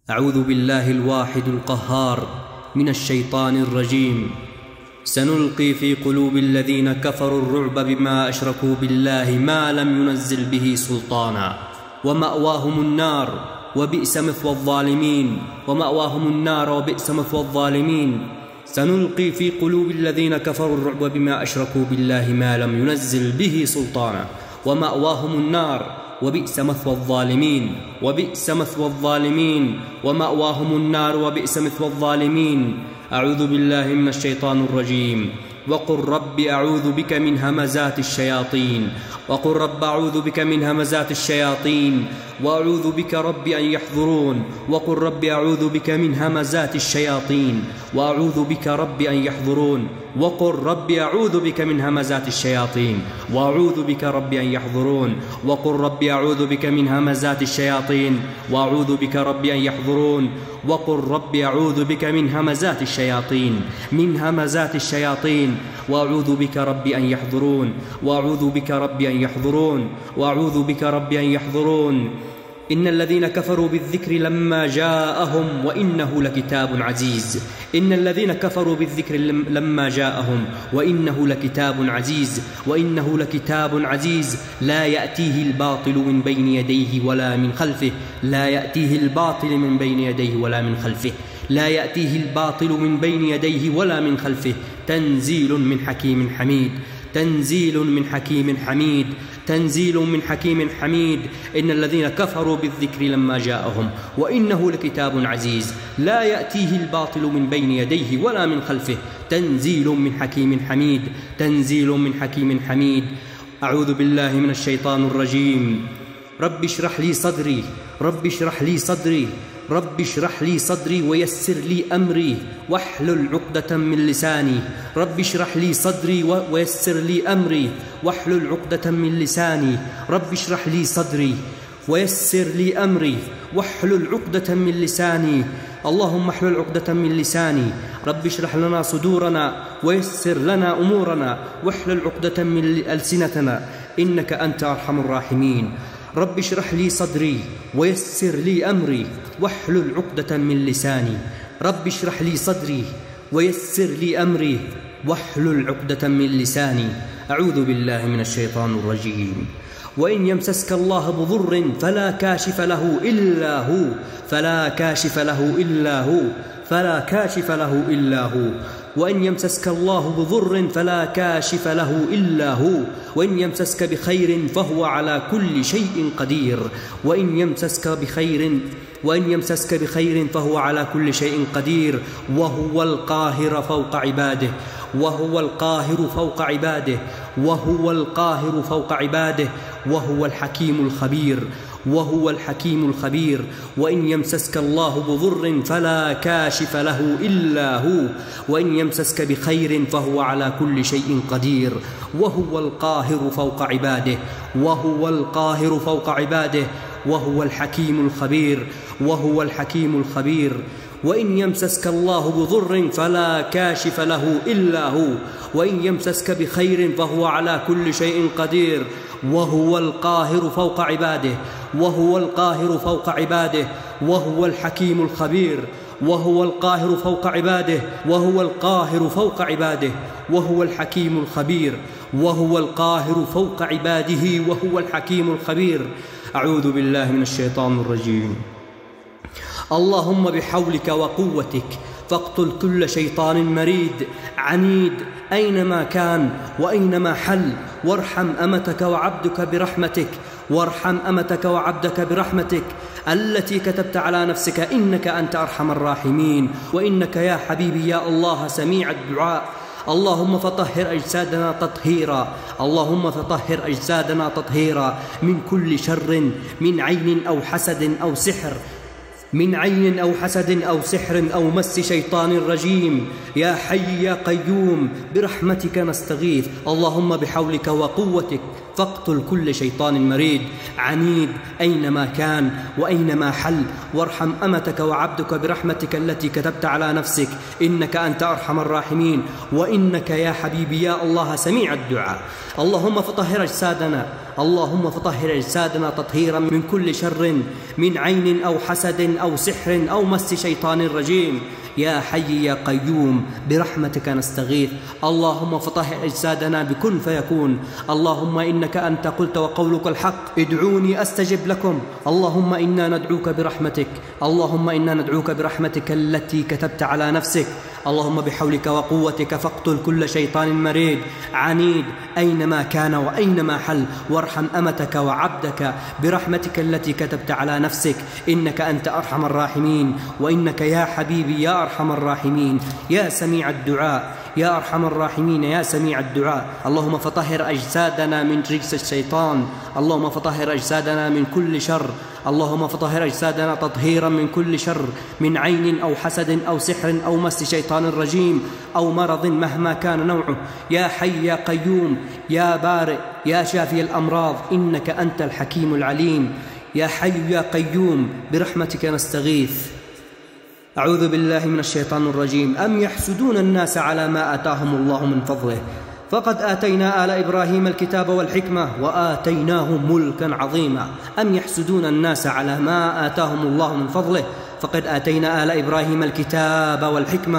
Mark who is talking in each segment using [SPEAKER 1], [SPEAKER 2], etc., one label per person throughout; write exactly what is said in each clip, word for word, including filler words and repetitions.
[SPEAKER 1] أعوذ بالله الواحد القهار من الشيطان الرجيم. سنلقي في قلوب الذين كفروا الرعب بما أشركوا بالله ما لم ينزل به سلطانا ومأواهم النار وبئس مثوى الظالمين ومأواهم النار وبئس مثوى الظالمين. سنلقي في قلوب الذين كفروا الرعب بما أشركوا بالله ما لم ينزل به سلطانا ومأواهم النار وبئس مثوى الظالمين وبئس مثوى الظالمين ومأواهم النار وبئس مثوى الظالمين. أعوذ بالله من الشيطان الرجيم. وقل رب أعوذ بك من همزات الشياطين وقل رب أعوذ بك من همزات الشياطين وأعوذ بك رب أن يحضرون وقل رب أعوذ بك من همزات الشياطين وأعوذ بك رب أن يحضرون وقل رب أعوذ بك من همزات الشياطين وأعوذ بك رب أن يحضرون وقل رب أعوذ بك من همزات الشياطين وأعوذ بك رب أن يحضرون وقل رب أعوذ بك من همزات الشياطين من همزات الشياطين وأعوذ بك رب أن يحضرون وأعوذ بك رب أن يحضرون وأعوذ بك رب أن يحضرون. إن الذين كفروا بالذكر لما جاءهم وإنه لكتاب عزيز. إن الذين كفروا بالذكر لما جاءهم وإنه لكتاب عزيز وإنه لكتاب عزيز لا يأتيه الباطل من بين يديه ولا من خلفه لا يأتيه الباطل من بين يديه ولا من خلفه لا يأتيه الباطل من بين يديه ولا من خلفه. تنزيل من حكيم حميد تنزيل من حكيم حميد تنزيل من حكيم حميد. إن الذين كفروا بالذكر لما جاءهم وإنه لكتاب عزيز لا يأتيه الباطل من بين يديه ولا من خلفه. تنزيل من حكيم حميد تنزيل من حكيم حميد. أعوذ بالله من الشيطان الرجيم. رب اشرح لي صدري رب اشرح لي صدري رب اشرح لي صدري ويسر لي أمري واحلل عقدة من لساني. رب اشرح لي صدري ويسر لي أمري واحلل عقدة من لساني. رب اشرح لي صدري ويسر لي أمري واحلل عقدة من لساني. اللهم احلل عقدة من لساني. رب اشرح لنا صدورنا ويسر لنا أمورنا واحلل عقدة من ألسنتنا إنك أنت أرحم الراحمين. رب اشرح لي صدري ويسر لي أمري واحلل عقدة من لساني. رب اشرح لي صدري ويسر لي أمري واحلل عقدة من لساني. أعوذ بالله من الشيطان الرجيم. وإن يمسسك الله بضر فلا كاشف له إلا هو فلا كاشف له إلا هو فلا كاشف له إلا هو. وإن يمسسك الله بضر فلا كاشف له إلا هو وإن يمسسك بخير فهو على كل شيء قدير. وإن يمسسك بخير وإن يمسسك بخير فهو على كل شيء قدير. وهو القاهر فوق عباده وهو القاهر فوق عباده وهو القاهر فوق عباده وهو الحكيم الخبير وهو الحكيم الخبير. وإن يمسسك الله بضر فلا كاشف له إلا هو وإن يمسسك بخير فهو على كل شيء قدير. وهو القاهر فوق عباده وهو القاهر فوق عباده وهو الحكيم الخبير وهو الحكيم الخبير. وإن يمسسك الله بضر فلا كاشف له إلا هو وإن يمسسك بخير فهو على كل شيء قدير. وهو القاهر فوق عباده وهو القاهر فوق عباده وهو الحكيم الخبير وهو القاهر فوق عباده وهو القاهر فوق عباده وهو الحكيم الخبير وهو القاهر فوق عباده وهو الحكيم الخبير. أعوذ بالله من الشيطان الرجيم. اللهم بحولك وقوتك فاقتل كل شيطان مريد عنيد أينما كان وأينما حل. وارحم أمتك وعبدك برحمتك وارحم أمتك وعبدك برحمتك التي كتبت على نفسك إنك أنت أرحم الراحمين. وإنك يا حبيبي يا الله سميع الدعاء. اللهم فطهر أجسادنا تطهيرا اللهم فطهر أجسادنا تطهيرا من كل شر من عين أو حسد أو سحر من عين أو حسد أو سحر أو مس شيطان رجيم. يا حي يا قيوم برحمتك نستغيث. اللهم بحولك وقوتك فاقتل كل شيطان مريد عنيد أينما كان وأينما حل. وارحم أمتك وعبدك برحمتك التي كتبت على نفسك إنك أنت أرحم الراحمين. وإنك يا حبيبي يا الله سميع الدعاء. اللهم فطهر أجسادنا اللهم فطهر أجسادنا تطهيرا من كل شر، من عين أو حسد أو سحر أو مس شيطان رجيم. يا حي يا قيوم برحمتك نستغيث. اللهم فطهر أجسادنا بكن فيكون. اللهم إنك أنت قلت وقولك الحق، ادعوني أستجب لكم. اللهم إنا ندعوك برحمتك، اللهم إنا ندعوك برحمتك التي كتبت على نفسك. اللهم بحولك وقوتك فاقتل كل شيطان مريد عنيد أينما كان وأينما حل، وارحم أمتك وعبدك برحمتك التي كتبت على نفسك، إنك أنت أرحم الراحمين، وإنك يا حبيبي يا أرحم الراحمين، يا سميع الدعاء، يا أرحم الراحمين، يا سميع الدعاء. اللهم فطهر أجسادنا من رجس الشيطان، اللهم فطهر أجسادنا من كل شر، اللهم فطهر أجسادنا تطهيرا من كل شر، من عين أو حسد أو سحر أو مس شيطان رجيم أو مرض مهما كان نوعه. يا حي يا قيوم يا بارئ يا شافي الأمراض، إنك أنت الحكيم العليم. يا حي يا قيوم برحمتك نستغيث. أعوذ بالله من الشيطان الرجيم. أم يحسدون الناس على ما آتاهم الله من فضله، فقد آتينا آل إبراهيم الكتاب والحكمة وآتيناهم ملكا عظيما. أم يحسدون الناس على ما آتاهم الله من فضله، فقد آتينا آل إبراهيم الكتاب والحكمة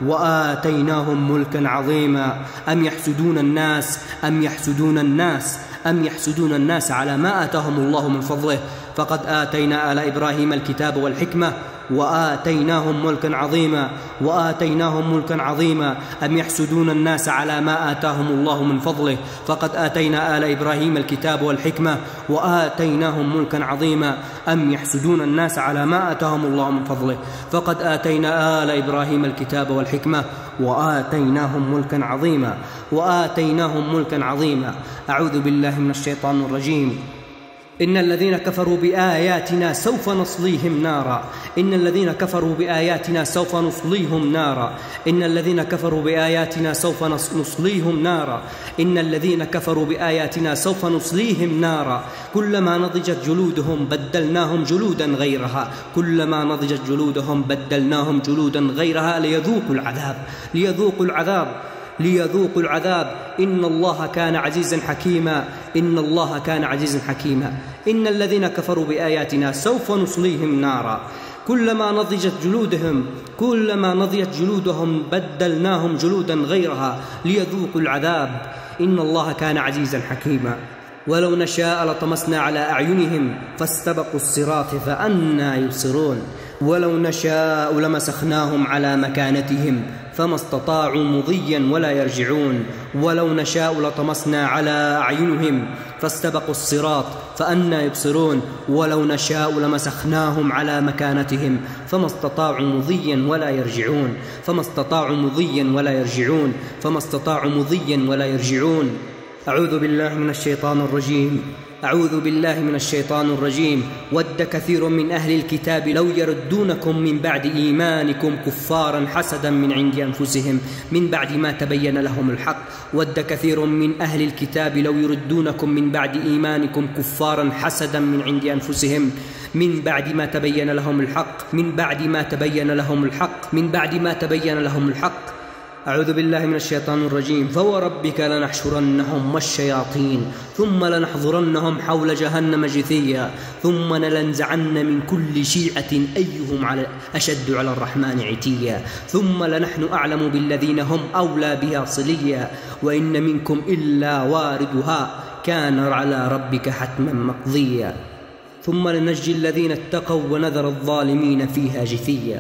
[SPEAKER 1] وآتيناهم ملكا عظيما. أم يحسدون الناس أم يحسدون الناس أم يحسدون الناس على ما آتاهم الله من فضله، فقد آتينا آل إبراهيم الكتاب والحكمة وآتيناهم ملكا عظيما وآتيناهم ملكا عظيما. أم يحسدون الناس على ما آتاهم الله من فضله، فقد آتينا آل إبراهيم الكتاب والحكمة وآتيناهم ملكا عظيما. أم يحسدون الناس على ما آتاهم الله من فضله، فقد آتينا آل إبراهيم الكتاب والحكمة وآتيناهم ملكا عظيما وآتيناهم ملكا عظيما. أعوذ بالله من الشيطان الرجيم. إن الذين كفروا بآياتنا سوف نصليهم نارا إن الذين كفروا بآياتنا سوف نصليهم نارا إن الذين كفروا بآياتنا سوف نصليهم نارا إن الذين كفروا بآياتنا سوف نصليهم نارا كلما نضجت جلودهم بدلناهم جلودا غيرها كلما نضجت جلودهم بدلناهم جلودا غيرها ليذوقوا العذاب ليذوقوا العذاب ليذوقوا العذاب إن الله كان عزيزا حكيما إن الله كان عزيزا حكيما. إن الذين كفروا بآياتنا سوف نصليهم نارا كلما نضجت جلودهم كلما نضجت جلودهم بدلناهم جلودا غيرها ليذوقوا العذاب إن الله كان عزيزا حكيما. ولو نشاء لطمسنا على أعينهم فاستبقوا الصراط فأنى يبصرون ولو نشاء لمسخناهم على مكانتهم فما استطاعوا مضيا ولا يرجعون ولو نشاء لطمسنا على أعينهم فاستبقوا الصراط فأنى يبصرون ولو نشاء لمسخناهم على مكانتهم فما استطاعوا مضيا ولا يرجعون فما استطاعوا مضيا ولا يرجعون فما استطاعوا مضيا ولا يرجعون. أعوذ بالله من الشيطان الرجيم أعوذ بالله من الشيطان الرجيم. ود كثير من أهل الكتاب لو يردونكم من بعد إيمانكم كفارا حسدا من عند أنفسهم من بعد ما تبين لهم الحق ود كثير من أهل الكتاب لو يردونكم من بعد إيمانكم كفارا حسدا من عند أنفسهم من بعد ما تبين لهم الحق من بعد ما تبين لهم الحق من بعد ما تبين لهم الحق. أعوذ بالله من الشيطان الرجيم. فوربك لنحشرنهم والشياطين ثم لنحضرنهم حول جهنم جثيا ثم لننزعن من كل شيعة أيهم على أشد على الرحمن عتيا ثم لنحن أعلم بالذين هم أولى بها صليا وإن منكم إلا واردها كان على ربك حتما مقضيا ثم لنجزي الذين اتقوا ونذر الظالمين فيها جثيا.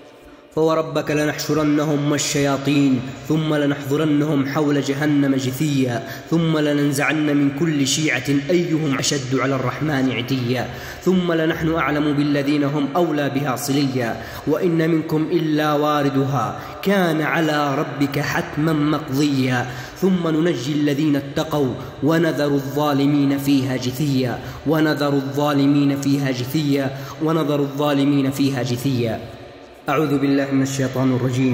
[SPEAKER 1] فوربك لنحشرنهم والشياطين ثم لنحضرنهم حول جهنم جثيا ثم لننزعن من كل شيعة أيهم أشد على الرحمن عتيا ثم لنحن أعلم بالذين هم أولى بها صليا وإن منكم إلا واردها كان على ربك حتما مقضيا ثم ننجي الذين اتقوا ونذر الظالمين فيها جثيا ونذر الظالمين فيها جثيا ونذر الظالمين فيها جثيا. أعوذ بالله من الشيطان الرجيم.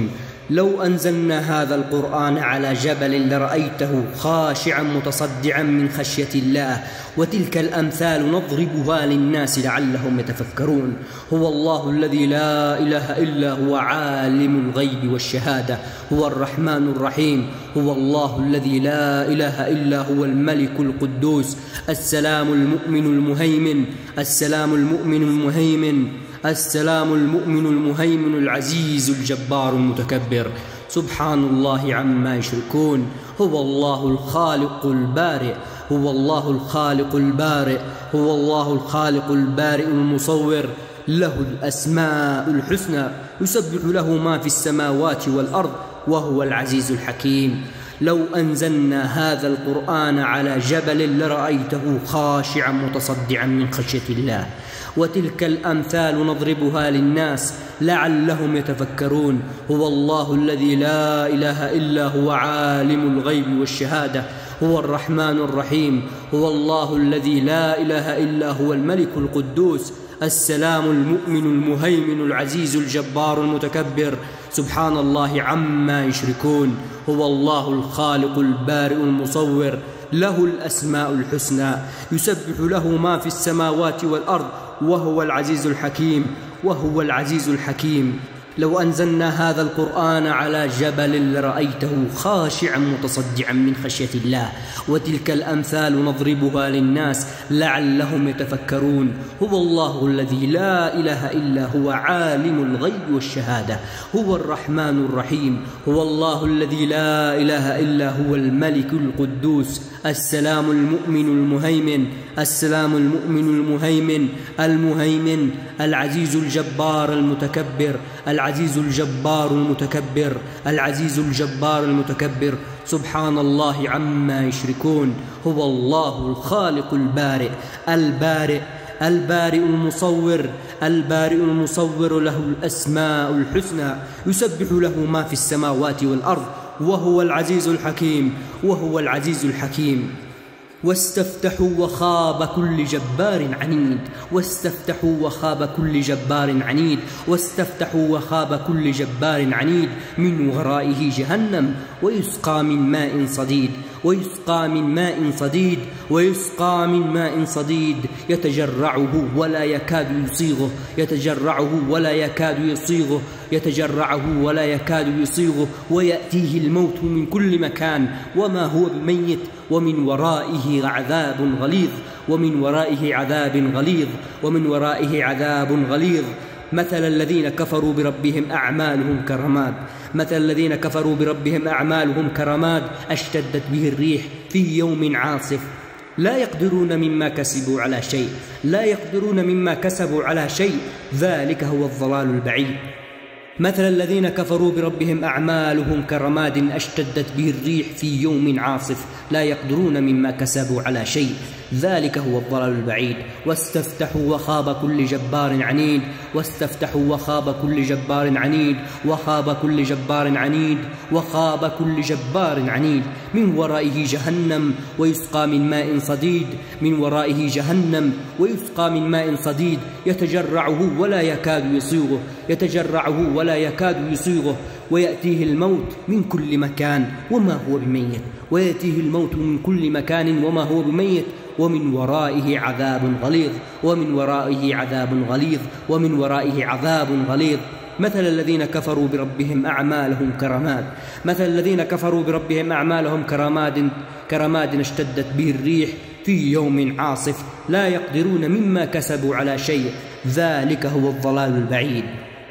[SPEAKER 1] لو أنزلنا هذا القرآن على جبل لرأيته خاشعا متصدعا من خشية الله. وتلك الأمثال نضربها للناس لعلهم يتفكرون. هو الله الذي لا إله إلا هو عالم الغيب والشهادة، هو الرحمن الرحيم. هو الله الذي لا إله إلا هو الملك القدوس السلام المؤمن المهيمن السلام المؤمن المهيمن السلام المؤمن المهيمن العزيز الجبار المتكبر. سبحان الله عما يشركون. هو الله الخالق البارئ هو الله الخالق البارئ هو الله الخالق البارئ المصور، له الأسماء الحسنى، يسبح له ما في السماوات والأرض، وهو العزيز الحكيم. لو أنزلنا هذا القرآن على جبل لرأيته خاشعا متصدعا من خشية الله. وتلك الأمثال نضربها للناس لعلهم يتفكرون. هو الله الذي لا إله إلا هو عالم الغيب والشهادة، هو الرحمن الرحيم. هو الله الذي لا إله إلا هو الملك القدوس السلام المؤمن المهيمن العزيز الجبار المتكبر. سبحان الله عما يشركون. هو الله الخالق البارئ المصور، له الأسماء الحسنى، يسبح له ما في السماوات والأرض، وهو العزيز الحكيم وهو العزيز الحكيم. لو أنزلنا هذا القرآن على جبل لرأيته خاشعا متصدعا من خشية الله. وتلك الأمثال نضربها للناس لعلهم يتفكرون. هو الله الذي لا إله إلا هو عالم الغيب والشهادة، هو الرحمن الرحيم. هو الله الذي لا إله إلا هو الملك القدوس السلام المؤمن المهيمن السلام المؤمن المهيمن المهيمن العزيز الجبار المتكبر العزيز الجبار المتكبر العزيز الجبار المتكبر. سبحان الله عما يشركون. هو الله الخالق البارئ البارئ البارئ المصور البارئ المصور، له الأسماء الحسنى، يسبح له ما في السماوات والأرض، وهو العزيز الحكيم وهو العزيز الحكيم. واستفتحوا وخاب كل جبار عنيد واستفتحوا وخاب كل جبار عنيد واستفتحوا وخاب كل جبار عنيد من ورائه جهنم ويسقى من ماء صديد ويسقى من ماء صديد ويسقى من ماء صديد يتجرعه ولا يكاد يصيغه يتجرعه ولا يكاد يصيغه يتجرعه ولا يكاد يصيغه ويأتيه الموت من كل مكان وما هو بميت ومن ورائه عذاب غليظ ومن ورائه عذاب غليظ ومن ورائه عذاب غليظ. مثل الذين كفروا بربهم أعمالهم كرماد مثل الذين كفروا بربهم أعمالهم كرماد اشتدت به الريح في يوم عاصف لا يقدرون مما كسبوا على شيء لا يقدرون مما كسبوا على شيء ذلك هو الضلال البعيد. مثل الذين كفروا بربهم أعمالهم كرماد اشتدت به الريح في يوم عاصف لا يقدرون مما كسبوا على شيء ذلك هو الضلال البعيد. واستفتحوا وخاب كل جبار عنيد واستفتحوا وخاب كل جبار عنيد وخاب كل جبار عنيد وخاب كل جبار عنيد من ورائه جهنم ويسقى من ماء صديد من ورائه جهنم ويسقى من ماء صديد يتجرعه ولا يكاد يصيغه يتجرعه ولا يكاد يصيغه ويأتيه الموت من كل مكان وما هو بميت ويأتيه الموت من كل مكان وما هو بميت ومن ورائه عذاب غليظ ومن ورائه عذاب غليظ ومن ورائه عذاب غليظ. مثل الذين كفروا بربهم أعمالهم كرماد مثل الذين كفروا بربهم أعمالهم كرماد كرماد اشتدت به الريح في يوم عاصف لا يقدرون مما كسبوا على شيء ذلك هو الضلال البعيد.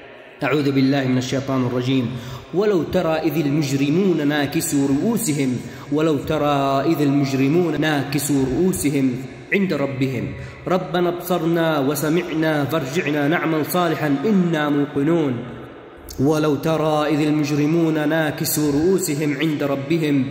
[SPEAKER 1] أعوذ بالله من الشيطان الرجيم. ولو ترى إذ المجرمون ناكسوا رؤوسهم ولو ترى إذ المجرمون ناكسوا رؤوسهم عند ربهم ربنا ابصرنا وسمعنا فارجعنا نعمل صالحا إنا موقنون. ولو ترى إذ المجرمون ناكسوا رؤوسهم عند ربهم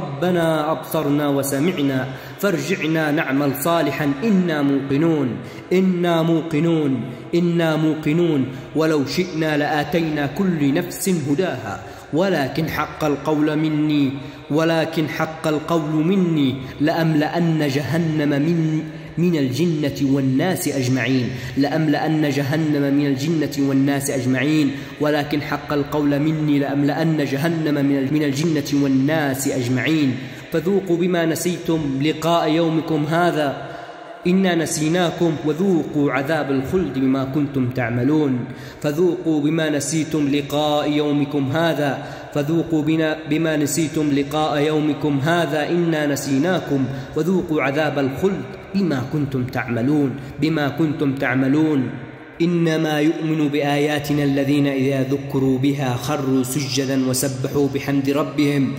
[SPEAKER 1] ربنا أبصرنا وسمعنا فارجعنا نعمل صالحا إنا موقنون إنا موقنون إنا موقنون. ولو شئنا لآتينا كل نفس هداها ولكن حق القول مني ولكن حق القول مني لأملأن جهنم من من الجنة والناس أجمعين لأملأن جهنم من الجنة والناس أجمعين ولكن حق القول مني لأملأن جهنم من الجنة والناس أجمعين فذوقوا بما نسيتم لقاء يومكم هذا إنا نسيناكم وذوقوا عذاب الخلد بما كنتم تعملون فذوقوا بما نسيتم لقاء يومكم هذا فذوقوا بما نسيتم لقاء يومكم هذا إنا نسيناكم وذوقوا عذاب الخلد بما كنتم تعملون بما كنتم تعملون إنما يؤمن بآياتنا الذين إذا ذكروا بها خروا سجدا وسبحوا بحمد ربهم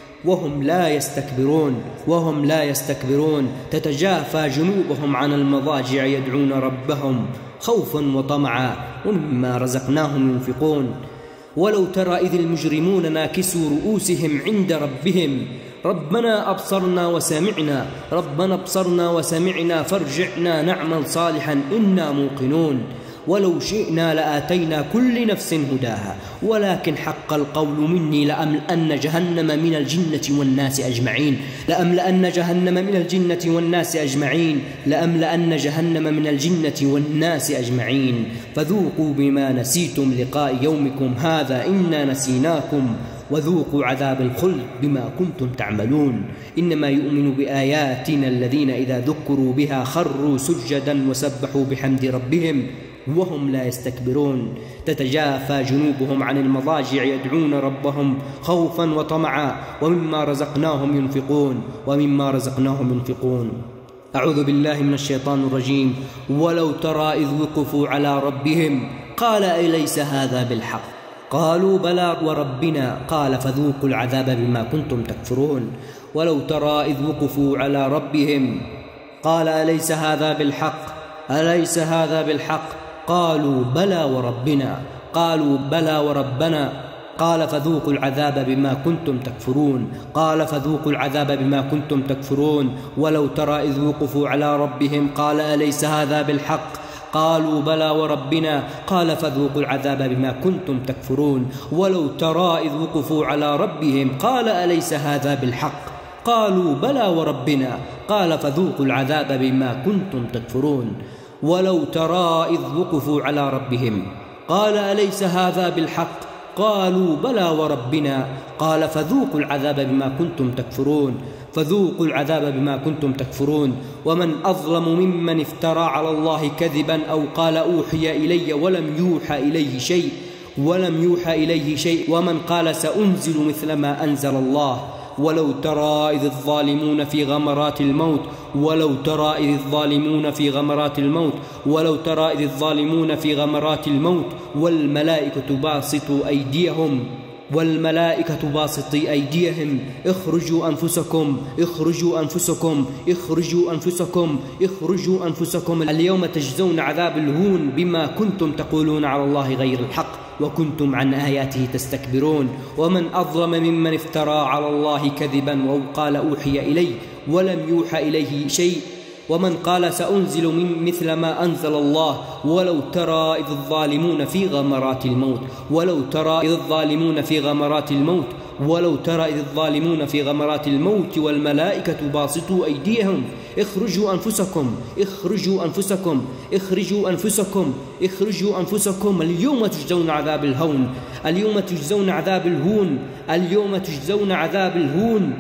[SPEAKER 1] وهم لا يستكبرون وهم لا يستكبرون تتجافى جنوبهم عن المضاجع يدعون ربهم خوفا وطمعا ومما رزقناهم ينفقون ولو ترى إذ المجرمون ناكسوا رؤوسهم عند ربهم ربنا أبصرنا وسمعنا ربنا أبصرنا وسمعنا فارجعنا نعمل صالحا إنا موقنون ولو شئنا لآتينا كل نفس هداها ولكن حق القول مني لأملأن جهنم من الجنة والناس أجمعين لأملأن جهنم من الجنة والناس أجمعين لأملأن جهنم من الجنة والناس أجمعين فذوقوا بما نسيتم لقاء يومكم هذا إنا نسيناكم وذوقوا عذاب الخلد بما كنتم تعملون إنما يؤمن بآياتنا الذين إذا ذكروا بها خروا سجدا وسبحوا بحمد ربهم وهم لا يستكبرون تتجافى جنوبهم عن المضاجع يدعون ربهم خوفا وطمعا ومما رزقناهم ينفقون ومما رزقناهم ينفقون أعوذ بالله من الشيطان الرجيم ولو ترى إذ وقفوا على ربهم قال أليس هذا بالحق قالوا بلى وربنا قال فذوقوا العذاب بما كنتم تكفرون ولو ترى إذ وقفوا على ربهم قال أليس هذا بالحق أليس هذا بالحق قالوا بلى وربنا قالوا بلى وربنا قال فذوقوا العذاب بما كنتم تكفرون قال فذوقوا العذاب بما كنتم تكفرون ولو ترى إذ وقفوا على ربهم قال أليس هذا بالحق قالوا بلى وربنا قال فذوقوا العذاب بما كنتم تكفرون ولو ترى إذ وقفوا على ربهم قال أليس هذا بالحق قالوا بلى وربنا قال فذوقوا العذاب بما كنتم تكفرون ولو ترى إذ وقفوا على ربهم قال أليس هذا بالحق قالوا بلى وربنا قال فذوقوا العذاب بما كنتم تكفرون فذوقوا العذاب بما كنتم تكفرون ومن أظلم ممن افترى على الله كذبا أو قال أوحي إلي ولم يوحى إليه شيء ولم يوحى إليه شيء ومن قال سأنزل مثل ما أنزل الله ولو ترى إذ الظالمون في غمرات الموت ولو ترى إذ الظالمون في غمرات الموت ولو ترى إذ الظالمون في غمرات الموت والملائكة باسطوا أيديهم والملائكة باسطي أيديهم اخرجوا أنفسكم اخرجوا أنفسكم اخرجوا أنفسكم اخرجوا أنفسكم اليوم تجزون عذاب الهون بما كنتم تقولون على الله غير الحق وكنتم عن آياته تستكبرون ومن أظلم ممن افترى على الله كذبا أو قال أوحي إلي ولم يوحى إليه شيء ومن قال سأنزل من مثل ما أنزل الله ولو ترى إذ الظالمون في غمرات الموت ولو ترى إذ الظالمون في غمرات الموت ولو ترى إذ الظالمون في غمرات الموت والملائكة باسطوا أيديهم اخرجوا أنفسكم اخرجوا أنفسكم اخرجوا أنفسكم اخرجوا أنفسكم اليوم تجزون عذاب الهون اليوم تجزون عذاب الهون اليوم تجزون عذاب الهون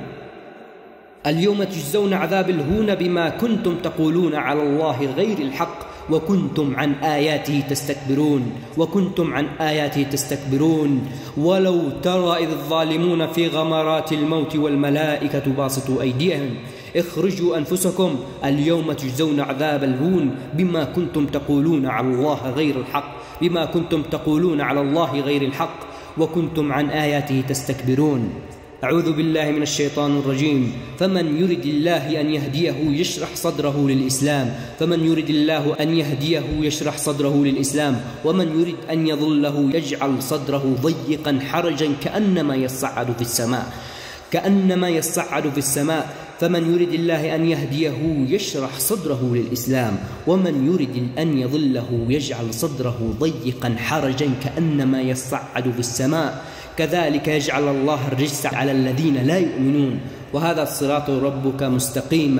[SPEAKER 1] اليوم تجزون عذاب الهون بما كنتم تقولون على الله غير الحق وكنتم عن آياته تستكبرون وكنتم عن آياته تستكبرون ولو ترى إذ الظالمون في غمرات الموت والملائكة باسطوا أيديهم اخرجوا أنفسكم اليوم تجزون عذاب الهون بما كنتم تقولون على الله غير الحق بما كنتم تقولون على الله غير الحق وكنتم عن آياته تستكبرون أعوذ بالله من الشيطان الرجيم فمن يرد الله أن يهديه يشرح صدره للإسلام فمن يرد الله أن يهديه يشرح صدره للإسلام ومن يرد أن يضله يجعل صدره ضيقا حرجا كأنما يصعد في السماء كأنما يصعد في السماء فمن يرد الله أن يهديه يشرح صدره للإسلام ومن يرد أن يضله يجعل صدره ضيقا حرجا كأنما يصعد في السماء كذلك يجعل الله الرجس على الذين لا يؤمنون وهذا الصراط ربك مستقيما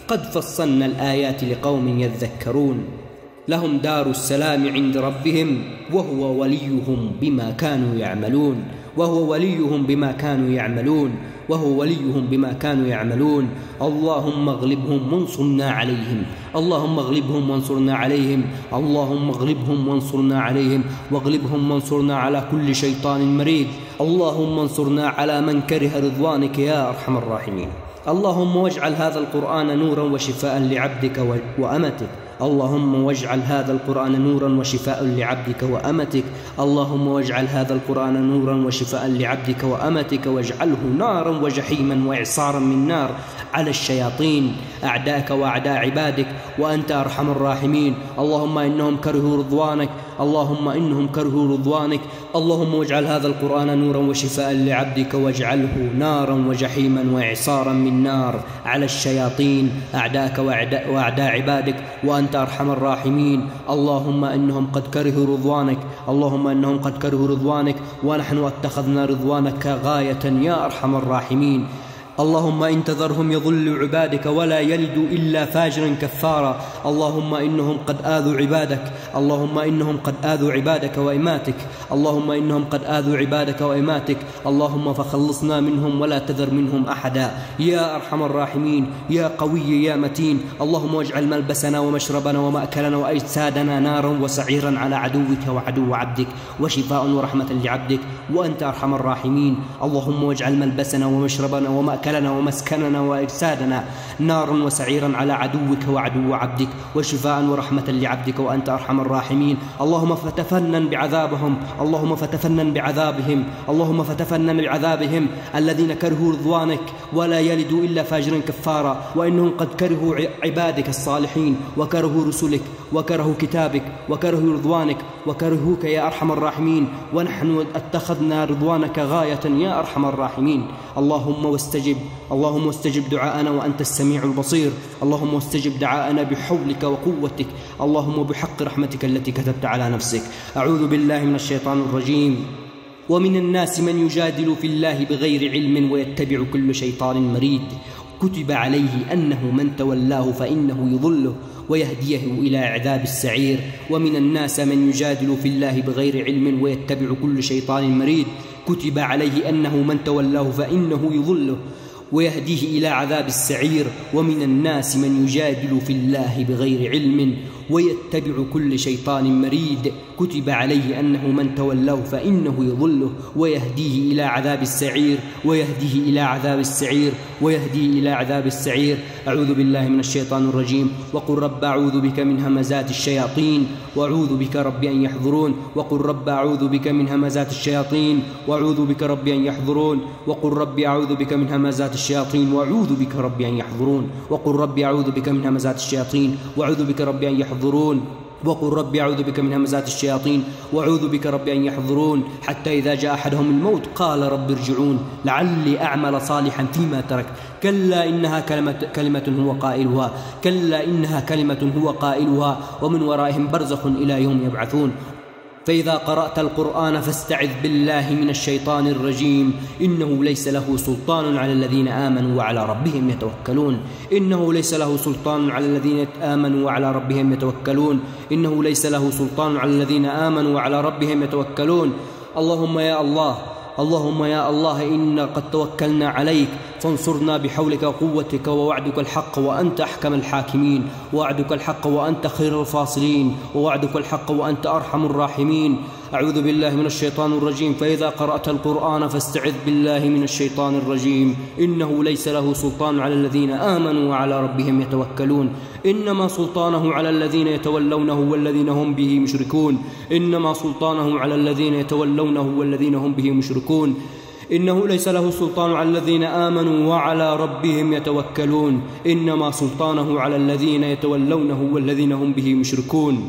[SPEAKER 1] قد فصلنا الآيات لقوم يذكرون لهم دار السلام عند ربهم وهو وليهم بما كانوا يعملون وهو وليهم بما كانوا يعملون وهو وليهم بما كانوا يعملون اللهم اغلبهم وانصرنا عليهم اللهم اغلبهم وانصرنا عليهم اللهم اغلبهم وانصرنا عليهم واغلبهم وانصرنا على كل شيطان مريد اللهم انصرنا على من كره رضوانك يا أرحم الراحمين اللهم واجعل هذا القرآن نورا وشفاء لعبدك وأمتك اللهم واجعل هذا القرآن نورا وشفاء لعبدك وأمتك اللهم واجعل هذا القرآن نورا وشفاء لعبدك وأمتك واجعله نارا وجحيما وإعصارا من نار على الشياطين أعداءك وأعداء عبادك وأنت أرحم الراحمين اللهم إنهم كرهوا رضوانك اللهم إنهم كرهوا رضوانك اللهم واجعل هذا القرآن نورا وشفاء لعبدك واجعله نارا وجحيما وإعصارا من نار على الشياطين أعداءك وأعداء, وأعداء عبادك وأنت أرحم الراحمين اللهم إنهم قد كرهوا رضوانك اللهم إنهم قد كرهوا رضوانك ونحن اتخذنا رضوانك غاية يا أرحم الراحمين اللهم إن تذرهم يضل عبادك ولا يلدوا إلا فاجرا كفارا اللهم إنهم قد آذوا عبادك اللهم إنهم قد آذوا عبادك وإماتك اللهم إنهم قد آذوا عبادك وإماتك اللهم فخلصنا منهم ولا تذر منهم أحدا يا أرحم الراحمين يا قوي يا متين اللهم واجعل ملبسنا ومشربنا ومأكلنا وأجسادنا نارا وسعيرا على عدوك وعدو عبدك وشفاء ورحمة لعبدك وأنت أرحم الراحمين اللهم واجعل ملبسنا ومشربنا ومأكلنا أكلنا ومسكننا وأجسادنا نارا وسعيرا على عدوك وعدو عبدك وشفاء ورحمة لعبدك وأنت أرحم الراحمين اللهم فتفنن بعذابهم اللهم فتفنن بعذابهم اللهم فتفنن بعذابهم الذين كرهوا رضوانك ولا يلدوا إلا فاجرا كفارا وإنهم قد كرهوا عبادك الصالحين وكرهوا رسلك وكرهوا كتابك وكرهوا رضوانك وكرهوك يا أرحم الراحمين ونحن اتخذنا رضوانك غاية يا أرحم الراحمين اللهم واستجب اللهم واستجب دعاءنا وأنت السميع البصير اللهم واستجب دعاءنا بحولك وقوتك اللهم بحق رحمتك التي كتبت على نفسك أعوذ بالله من الشيطان الرجيم ومن الناس من يجادل في الله بغير علم ويتبع كل شيطان مريد كتب عليه أنه من تولاه فإنه يضله ويهديه إلى عذاب السعير ومن الناس من يجادل في الله بغير علم ويتبع كل شيطان مريد كتب عليه أنه من تولاه فإنه يضله ويهديه إلى عذاب السعير ومن الناس من يجادل في الله بغير علم ويتبع كل شيطان مريد كتب عليه أنه من تولاه فإنه يضله ويهديه إلى عذاب السعير ويهديه إلى عذاب السعير ويهديه إلى عذاب السعير أعوذ بالله من الشيطان الرجيم وقل رب أعوذ بك من همزات الشياطين وأعوذ بك رب أن يحضرون وقل رب أعوذ بك من همزات الشياطين وأعوذ بك رب أن يحضرون وقل رب أعوذ بك من همزات الشياطين وأعوذ بك رب أن يحضرون وقل رب أعوذ بك من همزات الشياطين وأعوذ بك رب أن يحضرون وقل رب أعوذ بك من همزات الشياطين وأعوذ بك رب أن يحضرون حتى إذا جاء أحدهم الموت قال رب ارجعون لعلي أعمل صالحا فيما ترك كلا إنها كلمة, كلمة هو قائلها كلا إنها كلمة هو قائلها ومن ورائهم برزخ إلى يوم يبعثون فإذا قرأت القرآن فاستعذ بالله من الشيطان الرجيم إنه ليس له سلطان على الذين آمنوا وعلى ربهم يتوكلون إنه ليس له سلطان على الذين آمنوا وعلى ربهم يتوكلون إنه ليس له سلطان على الذين آمنوا وعلى ربهم يتوكلون اللهم يا الله اللهم يا الله إنا قد توكلنا عليك فانصرنا بحولك وقوتك ووعدك الحق وأنت أحكم الحاكمين ووعدك الحق وأنت خير الفاصلين ووعدك الحق وأنت أرحم الراحمين أعوذ بالله من الشيطان الرجيم فإذا قرأت القرآن فاستعذ بالله من الشيطان الرجيم إنه ليس له سلطان على الذين آمنوا وعلى ربهم يتوكلون إنما سلطانه على الذين يتولونه والذين هم به مشركون إنما سلطانه على الذين يتولونه والذين هم به مشركون إنه ليس له سلطان على الذين آمنوا وعلى ربهم يتوكلون إنما سلطانه على الذين يتولونه والذين هم به مشركون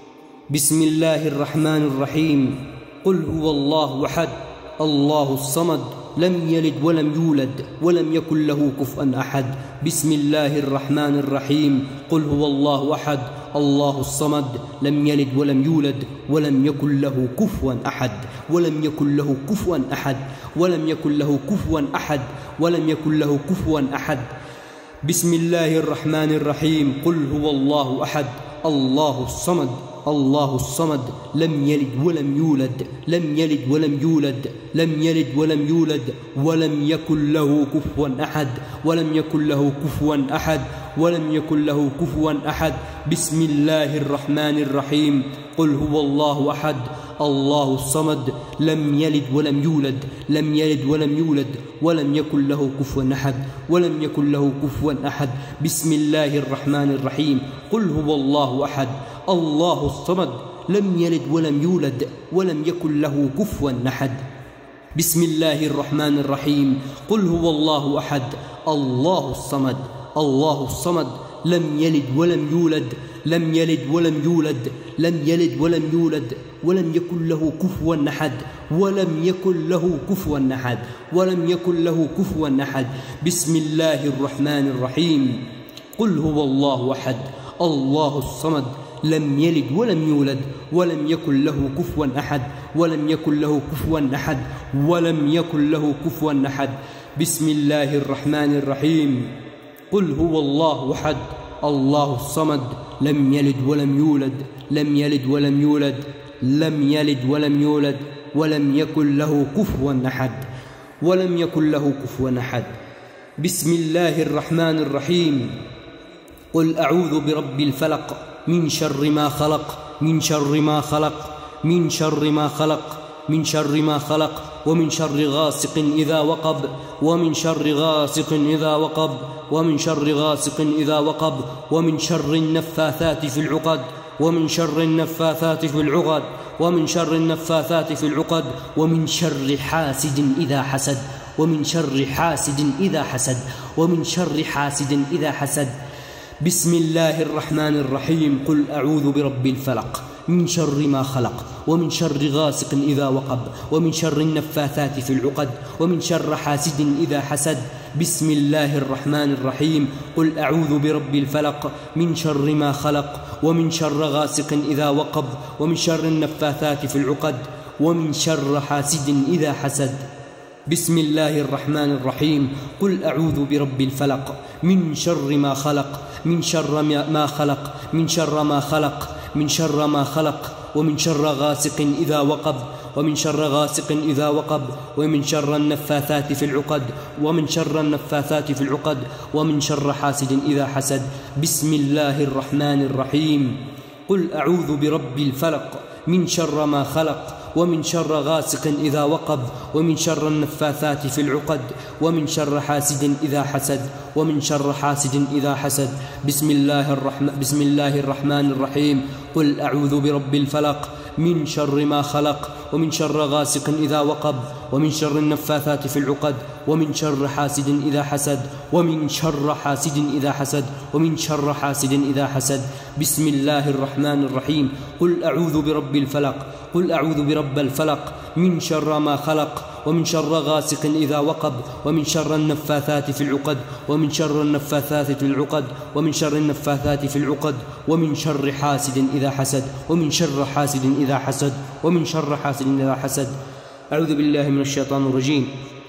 [SPEAKER 1] بسم الله الرحمن الرحيم قل هو الله أحد الله الصمد لم يلد ولم يولد ولم يكن له كفوا أحد بسم الله الرحمن الرحيم قل هو الله أحد الله الصمد لم يلد ولم يولد ولم يكن له كفوا أحد ولم يكن له كفوا أحد ولم يكن له كفوا أحد ولم يكن له كفوا أحد بسم الله الرحمن الرحيم. قل هو الله أحد الله الصمد الله الصمد لم يلد ولم يولد لم يلد ولم يولد لم يلد ولم يولد ولم يكن له كفوا أحد ولم يكن له كفوا أحد ولم يكن له كفوا أحد. بسم الله الرحمن الرحيم. قل هو الله أحد الله الصمد لم يلد ولم يولد لم يلد ولم يولد ولم يكن له كفوا أحد ولم يكن له كفوا أحد. بسم الله الرحمن الرحيم. قل هو الله أحد الله الصمد لم يلد ولم يولد ولم يكن له كفوا أحد. بسم الله الرحمن الرحيم. قل هو الله أحد الله الصمد الله الصمد لم يلد ولم يولد لم يلد ولم يولد لم يلد ولم يولد ولم يكن له كفوا أحد ولم يكن له كفوا أحد ولم يكن له كفوا أحد. بسم الله الرحمن الرحيم. قل هو الله أحد الله الصمد لم يلد ولم يولد ولم يكن له كفوا أحد ولم يكن له كفوا أحد ولم يكن له كفوا أحد. بسم الله الرحمن الرحيم. قل هو الله أحد الله الصمد لم يلد ولم يولد لم يلد ولم يولد لم يلد ولم يولد ولم يكن له كفوا أحد ولم يكن له كفوا أحد. بسم الله الرحمن الرحيم. قل أعوذ برب الفلق من شر ما خلق من شر ما خلق من شر ما خلق من شر ما خلق ومن شر غاسق إذا وقب ومن شر غاسق إذا وقب ومن شر غاسق إذا وقب ومن شر النفاثات في العقد ومن شر النفاثات في العقد ومن شر النفاثات في العقد ومن شر حاسد إذا حسد ومن شر حاسد إذا حسد ومن شر حاسد إذا حسد. بسم الله الرحمن الرحيم. قل أعوذ برب الفلق من شر ما خلق ومن شر غاسق إذا وقب ومن شر النفاثات في العقد ومن شر حاسد إذا حسد. بسم الله الرحمن الرحيم. قل أعوذ برب الفلق من شر ما خلق ومن شر غاسق إذا وقب ومن شر النفاثات في العقد ومن شر حاسد إذا حسد. بسم الله الرحمن الرحيم. قل أعوذ برب الفلق من شر ما خلق من شر ما خلق من شر ما خلق من شر ما خلق ومن شر غاسق إذا وقب ومن شر غاسق إذا وقب ومن شر النفاثات في العقد ومن شر النفاثات في العقد ومن شر حاسد إذا حسد. بسم الله الرحمن الرحيم. قل أعوذ برب الفلق من شر ما خلق ومن شر غاسق إذا وقب ومن شر النفاثات في العقد ومن شر حاسد إذا حسد ومن شر حاسد إذا حسد. بسم الله الرحمن بسم الله الرحمن الرحيم. قل أعوذ برب الفلق من شر ما خلق ومن شر غاسق إذا وقب ومن شر النفاثات في العقد ومن شر حاسد إذا حسد ومن شر حاسد إذا حسد ومن شر حاسد إذا حسد. بسم الله الرحمن الرحيم. قل أعوذ برب الفلق قل أعوذ برب الفلق من شر ما خلق ومن شر غاسق إذا وقب ومن شر النفاثات في العقد ومن شر النفاثات في العقد ومن شر النفاثات في العقد ومن شر حاسد إذا حسد ومن شر حاسد إذا حسد ومن شر حاسد إذا حسد. أعوذ بالله من الشيطان الرجيم.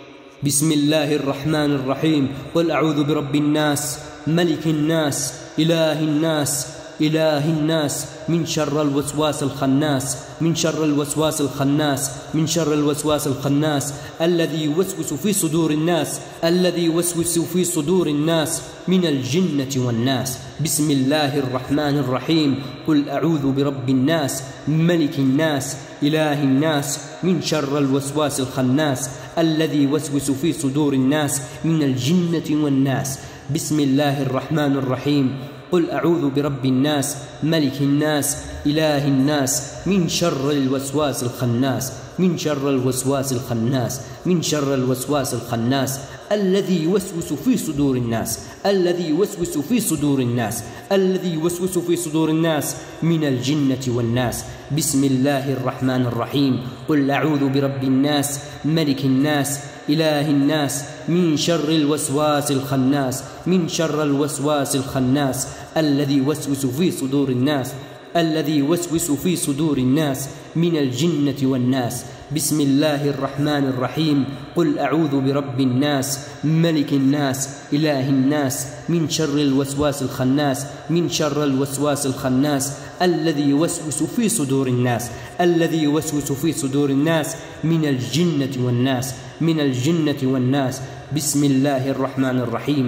[SPEAKER 1] بسم الله الرحمن الرحيم. قل أعوذ برب الناس ملك الناس إله الناس إله الناس من شر الوسواس الخناس من شر الوسواس الخناس من شر الوسواس الخناس الذي يوسوس في صدور الناس الذي يوسوس في صدور الناس من الجنة والناس. بسم الله الرحمن الرحيم. قل أعوذ برب الناس ملك الناس إله الناس من شر الوسواس الخناس الذي يوسوس في صدور الناس من الجنة والناس. بسم الله الرحمن الرحيم. قل أعوذ برب الناس ملك الناس إله الناس من شر الوسواس الخناس من شر الوسواس الخناس من شر الوسواس الخناس الذي يوسوس في صدور الناس الذي يوسوس في صدور الناس الذي يوسوس في صدور الناس من الجنة والناس. بسم الله الرحمن الرحيم. قل أعوذ برب الناس ملك الناس إله الناس من شر الوسواس الخناس من شر الوسواس الخناس الذي يوسوس في صدور الناس الذي يوسوس في صدور الناس من الجنة والناس. بسم الله الرحمن الرحيم. قل أعوذ برب الناس ملك الناس إله الناس من شر الوسواس الخناس من شر الوسواس الخناس الذي يوسوس في صدور الناس الذي يوسوس في صدور الناس من الجنة والناس من الجنة والناس. بسم الله الرحمن الرحيم.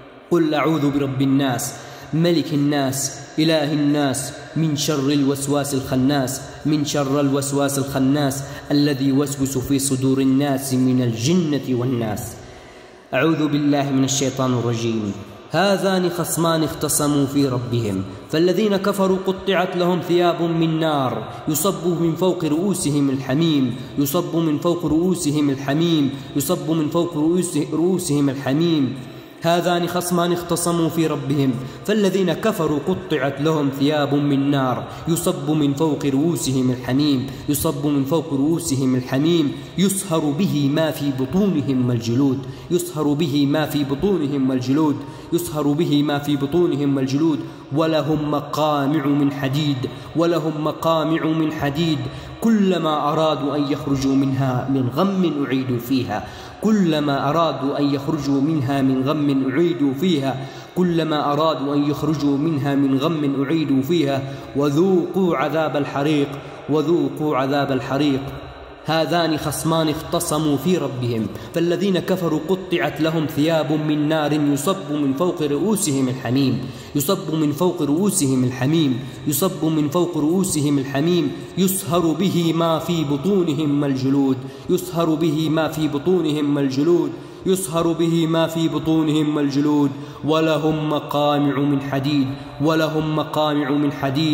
[SPEAKER 1] قل أعوذ برب الناس ملك الناس إله الناس من شر الوسواس الخناس من شر الوسواس الخناس الذي يوسوس في صدور الناس من الجنة والناس. أعوذ بالله من الشيطان الرجيم. هذان خصمان اختصموا في ربهم فالذين كفروا قطعت لهم ثياب من نار يصب من فوق رؤوسهم الحميم يصب من فوق رؤوسهم الحميم يصب من فوق رؤوسهم الحميم. هذان خصمان اختصموا في ربهم فالذين كفروا قطعت لهم ثياب من نار يصب من فوق رؤوسهم الحميم يصب من فوق رؤوسهم الحميم يصهر به ما في بطونهم والجلود يصهر به ما في بطونهم والجلود يصهر به ما في بطونهم والجلود. ولهم مقامع من حديد ولهم مقامع من حديد كلما أرادوا أن يخرجوا منها من غم أعيدوا فيها كلما أرادوا أن يخرجوا منها من غم أعيدوا فيها كلما أرادوا أن يخرجوا منها من غم أعيدوا فيها وذوقوا عذاب الحريق وذوقوا عذاب الحريق. هذان خصمان اختصموا في ربهم فالذين كفروا قطعت لهم ثياب من نار يصب من فوق رؤوسهم الحميم يصب من فوق رؤوسهم الحميم يصب من فوق رؤوسهم الحميم يصهر به ما في بطونهم والجلود يصهر به ما في بطونهم والجلود يصهر به ما في بطونهم والجلود. ولهم مقامع من حديد ولهم مقامع من حديد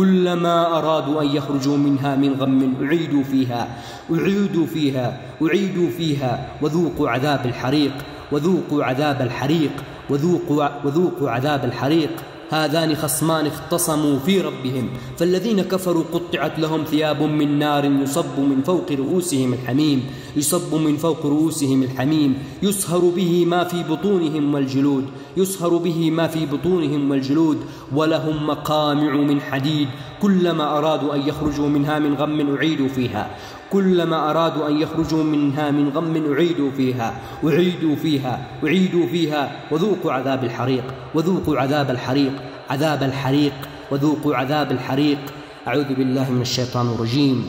[SPEAKER 1] كلما أرادوا أن يخرجوا منها من غم أعيدوا فيها أعيدوا فيها أعيدوا فيها وذوقوا عذاب الحريق وذوقوا عذاب الحريق وذوقوا, وذوقوا عذاب الحريق. هذان خصمان اختصموا في ربهم فالذين كفروا قطعت لهم ثياب من نار يصب من فوق رؤوسهم الحميم يصب من فوق رؤوسهم الحميم يصهر به ما في بطونهم والجلود يصهر به ما في بطونهم والجلود. ولهم مقامع من حديد كلما أرادوا أن يخرجوا منها من غم أعيدوا فيها كلما أرادوا أن يخرجوا منها من غم أعيدوا فيها أعيدوا فيها أعيدوا فيها وذوقوا عذاب الحريق وذوقوا عذاب الحريق عذاب الحريق وذوقوا عذاب الحريق. أعوذ بالله من الشيطان الرجيم.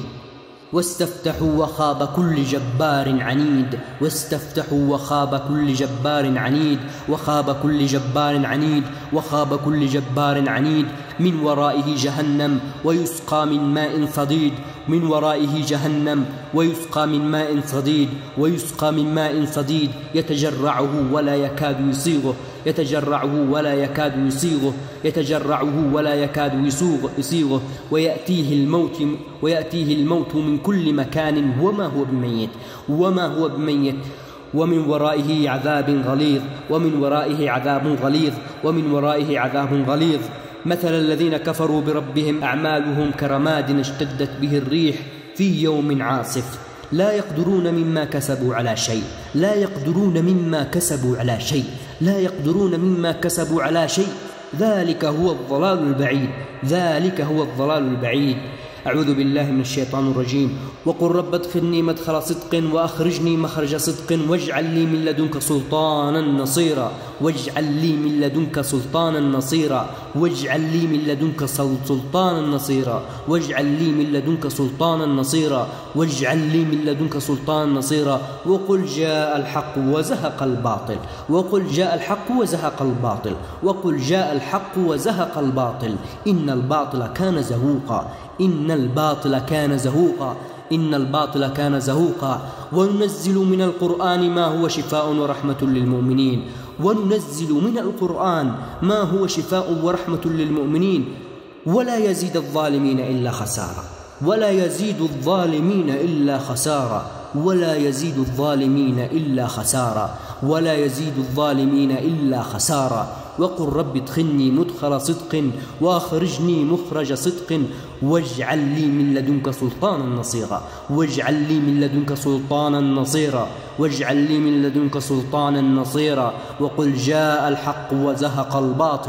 [SPEAKER 1] واستفتحوا وخاب كل جبار عنيد واستفتحوا وخاب كل جبار عنيد وخاب كل جبار عنيد وخاب كل جبار عنيد من ورائه جهنم ويسقى من ماء صديد من ورائه جهنم ويسقى من ماء صديد ويسقى من ماء صديد يتجرعه ولا يكاد يسيغه يتجرعه ولا يكاد يسيغه يتجرعه ولا يكاد يسيغه ويأتيه الموت ويأتيه الموت من كل مكان وما هو بميت وما هو بميت ومن ورائه عذاب غليظ ومن ورائه عذاب غليظ ومن ورائه عذاب غليظ. مثل الذين كفروا بربهم أعمالهم كرماد اشتدت به الريح في يوم عاصف لا يقدرون مما كسبوا على شيء لا يقدرون مما كسبوا على شيء لا يقدرون مما كسبوا على شيء ذلك هو الضلال البعيد ذلك هو الضلال البعيد. أعوذ بالله من الشيطان الرجيم. وقل رب ادخلني مدخل صدق وأخرجني مخرج صدق واجعل لي من لدنك سلطانا نصيرا واجعل لي من لدنك سلطانا نصيرا واجعل لي من لدنك سلطانا نصيرا واجعل لي من لدنك سلطانا نصيرا واجعل لي من لدنك سلطانا نصيرا. وقل جاء الحق وزهق الباطل وقل جاء الحق وزهق الباطل وقل جاء الحق وزهق الباطل إن الباطل كان زهوقا إن الباطل كان زهوقا إن الباطل كان زهوقا. وننزل من القرآن ما هو شفاء ورحمة للمؤمنين وننزل من القرآن ما هو شفاء ورحمة للمؤمنين ولا يزيد الظالمين إلا خسارة ولا يزيد الظالمين إلا خسارة ولا يزيد الظالمين إلا خسارة ولا يزيد الظالمين إلا خسارة. وقل رب ادخلني مدخل صدق وأخرجني مخرج صدق واجعل لي من لدنك سلطانا نصيرا واجعل لي من لدنك سلطانا نصيرا واجعل لي من لدنك سلطانا نصيرا. وقل جاء الحق وزهق الباطل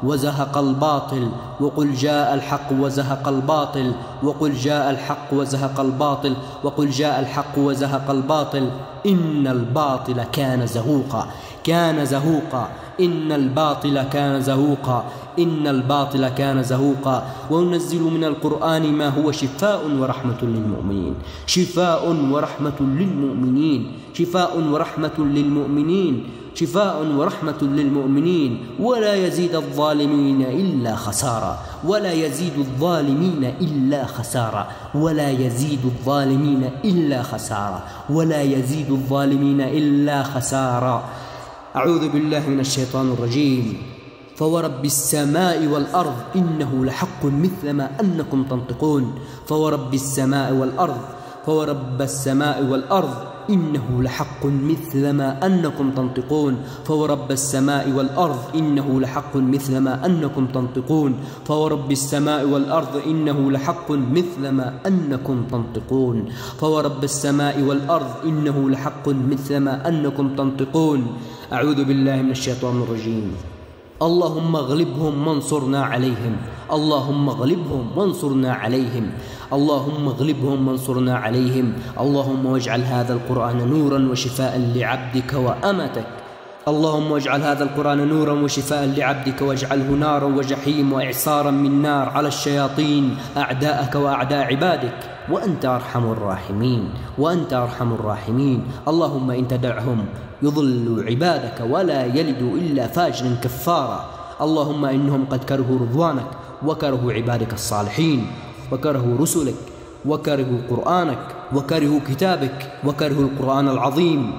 [SPEAKER 1] وزهق الباطل وقل جاء الحق وزهق الباطل وقل جاء الحق وزهق الباطل وقل جاء الحق وزهق الباطل إن الباطل كان زهوقا كان زهوقا إن الباطل كان زهوقا إن الباطل كان زهوقا وننزل من القرآن ما هو شفاء ورحمة للمؤمنين شفاء ورحمة للمؤمنين شفاء ورحمة للمؤمنين شفاء ورحمة للمؤمنين ولا يزيد الظالمين إلا خسارة ولا يزيد الظالمين إلا خسارة ولا يزيد الظالمين إلا خسارة ولا يزيد الظالمين إلا خسارة. أعوذ بالله من الشيطان الرجيم. فورب السماء والأرض إنه لحق مثل ما أنكم تنطقون فورب السماء والأرض فورب السماء والأرض إنه لحق مثل ما أنكم تنطقون فورب السماء والأرض إنه لحق مثل ما أنكم تنطقون فورب السماء والأرض إنه لحق مثل ما أنكم تنطقون فورب السماء والأرض إنه لحق مثل ما أنكم تنطقون. أعوذ بالله من الشيطان الرجيم. اللهم اغلبهم وانصرنا عليهم اللهم اغلبهم وانصرنا عليهم اللهم اغلبهم وانصرنا عليهم اللهم واجعل هذا القرآن نورا وشفاء لعبدك وأمتك اللهم واجعل هذا القرآن نورا وشفاء لعبدك واجعله نارا وجحيم وإعصارا من نار على الشياطين أعداءك وأعداء عبادك وأنت أرحم الراحمين وأنت أرحم الراحمين. اللهم إن تدعهم يضلوا عبادك ولا يلدوا إلا فاجرا كفارا. اللهم إنهم قد كرهوا رضوانك وكرهوا عبادك الصالحين وكرهوا رسلك وكرهوا قرآنك وكرهوا كتابك وكرهوا القرآن العظيم.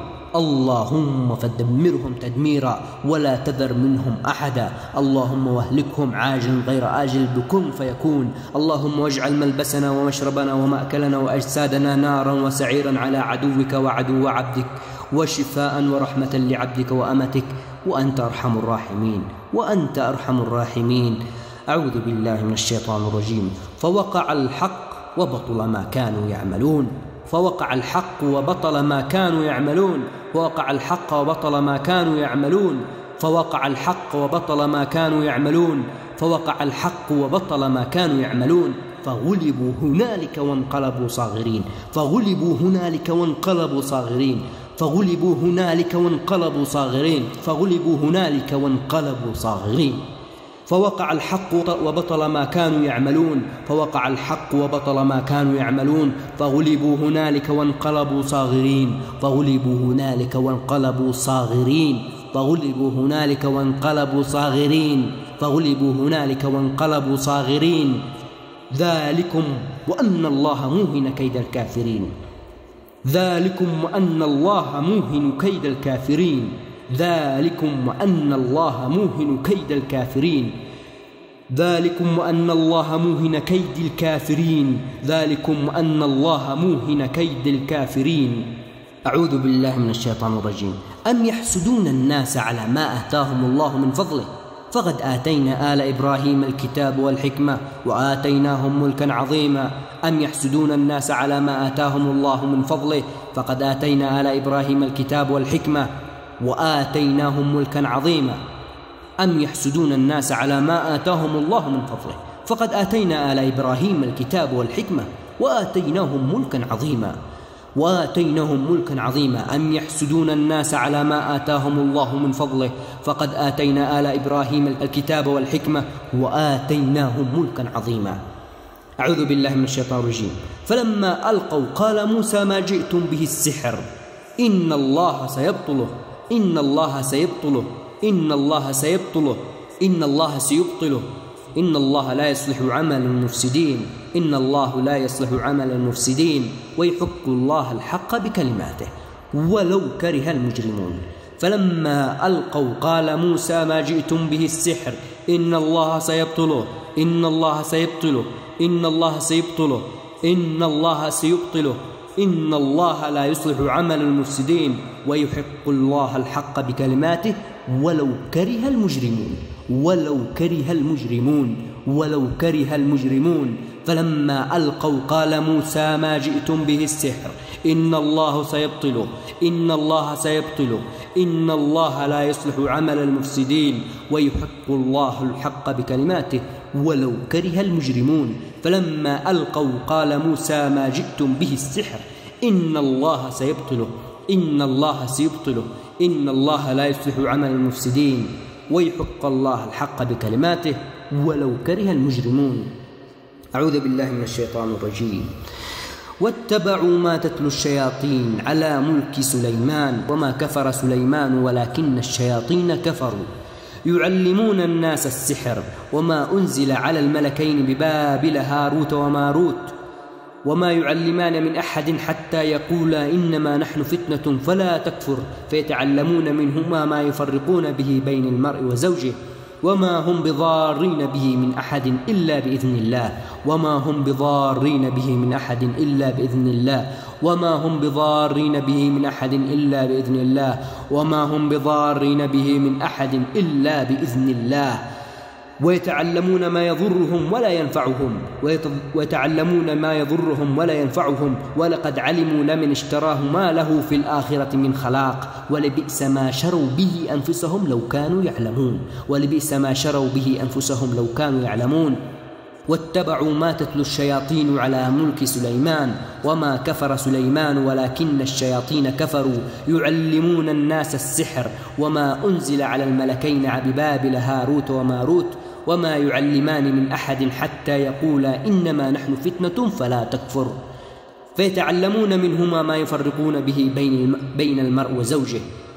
[SPEAKER 1] اللهم فدمرهم تدميرا ولا تذر منهم أحدا. اللهم واهلكهم عاجل غير آجل بكن فيكون. اللهم واجعل ملبسنا ومشربنا ومأكلنا وأجسادنا نارا وسعيرا على عدوك وعدو عبدك وشفاء ورحمة لعبدك وأمتك وأنت أرحم الراحمين وأنت أرحم الراحمين. أعوذ بالله من الشيطان الرجيم. فوقع الحق وبطل ما كانوا يعملون فوقع الحق وبطل ما كانوا يعملون فوقع الحق وبطل ما كانوا يعملون فوقع الحق وبطل ما كانوا يعملون فوقع الحق وبطل ما كانوا يعملون فغلبوا هنالك وانقلبوا صاغرين فغلبوا هنالك وانقلبوا صاغرين فغلبوا هنالك وانقلبوا صاغرين فغلبوا هنالك وانقلبوا صاغرين فوقع الحق وبطل ما كانوا يعملون فوقع الحق وبطل ما كانوا يعملون فغلبوا هنالك وانقلبوا صاغرين فغلبوا هنالك وانقلبوا صاغرين فغلبوا هنالك وانقلبوا صاغرين فغلبوا هنالك وانقلبوا صاغرين. ذلكم وأن الله موهن كيد الكافرين ذلكم وأن الله موهن كيد الكافرين ذلكم وأن الله موهن كيد الكافرين ذلكم وأن الله موهن كيد الكافرين ذلكم وأن الله موهن كيد الكافرين. أعوذ بالله من الشيطان الرجيم. أم يحسدون الناس على ما آتاهم الله من فضله فقد آتينا آل إبراهيم الكتاب والحكمة وآتيناهم ملكا عظيما. أم يحسدون الناس على ما آتاهم الله من فضله فقد آتينا آل إبراهيم الكتاب والحكمة وآتيناهم ملكا عظيما. أم يحسدون الناس على ما آتاهم الله من فضله فقد آتينا آل إبراهيم الكتاب والحكمة وآتيناهم ملكا عظيما وآتيناهم ملكا عظيما. أم يحسدون الناس على ما آتاهم الله من فضله فقد آتينا آل إبراهيم الكتاب والحكمة وآتيناهم ملكا عظيما. أعوذ بالله من الشيطان الرجيم. فلما ألقوا قال موسى ما جئتم به السحر إن الله سيبطله إن الله سيبطله إن الله سيبطله إن الله سيبطله إن الله لا يصلح عمل المفسدين إن الله لا يصلح عمل المفسدين ويحق الله الحق بكلماته ولو كره المجرمون. فلما ألقوا قال موسى ما جئتم به السحر إن الله سيبطله إن الله سيبطله إن الله سيبطله إن الله سيبطله إن الله لا يصلح عمل المفسدين ويحق الله الحق بكلماته ولو كره المجرمون ولو كره المجرمون ولو كره المجرمون. فلما ألقوا قال موسى ما جئتم به السحر إن الله سيبطله إن الله سيبطله إن الله لا يصلح عمل المفسدين ويحق الله الحق بكلماته ولو كره المجرمون. فلما ألقوا قال موسى ما جئتم به السحر إن الله سيبطله إن الله سيبطله إن الله لا يصلح عمل المفسدين ويحق الله الحق بكلماته ولو كره المجرمون. أعوذ بالله من الشيطان الرجيم. واتبعوا ما تتلو الشياطين على ملك سليمان وما كفر سليمان ولكن الشياطين كفروا يعلمون الناس السحر وما أنزل على الملكين ببابل هاروت وماروت وما يعلمان من أحد حتى يقولا إنما نحن فتنة فلا تكفر فيتعلمون منهما ما يفرقون به بين المرء وزوجه وما هم بضارين به من أحد إلا بإذن الله وما هم بضارين به من أحد إلا بإذن الله وما هم بضارين به من أحد إلا بإذن الله وما هم بضارين به من أحد إلا بإذن الله ويتعلمون ما يضرهم ولا ينفعهم ويتعلمون ما يضرهم ولا ينفعهم ولقد علموا لمن اشتراه ما له في الآخرة من خلاق ولبئس ما شروا به أنفسهم لو كانوا يعلمون ولبئس ما شروا به أنفسهم لو كانوا يعلمون. واتبعوا ما تتلو الشياطين على ملك سليمان وما كفر سليمان ولكن الشياطين كفروا يعلمون الناس السحر وما أنزل على الملكين ببابل هاروت وماروت وما يعلمان من أحد حتى يقولا إنما نحن فتنة فلا تكفر فيتعلمون منهما ما يفرقون به بين المرء وزوجه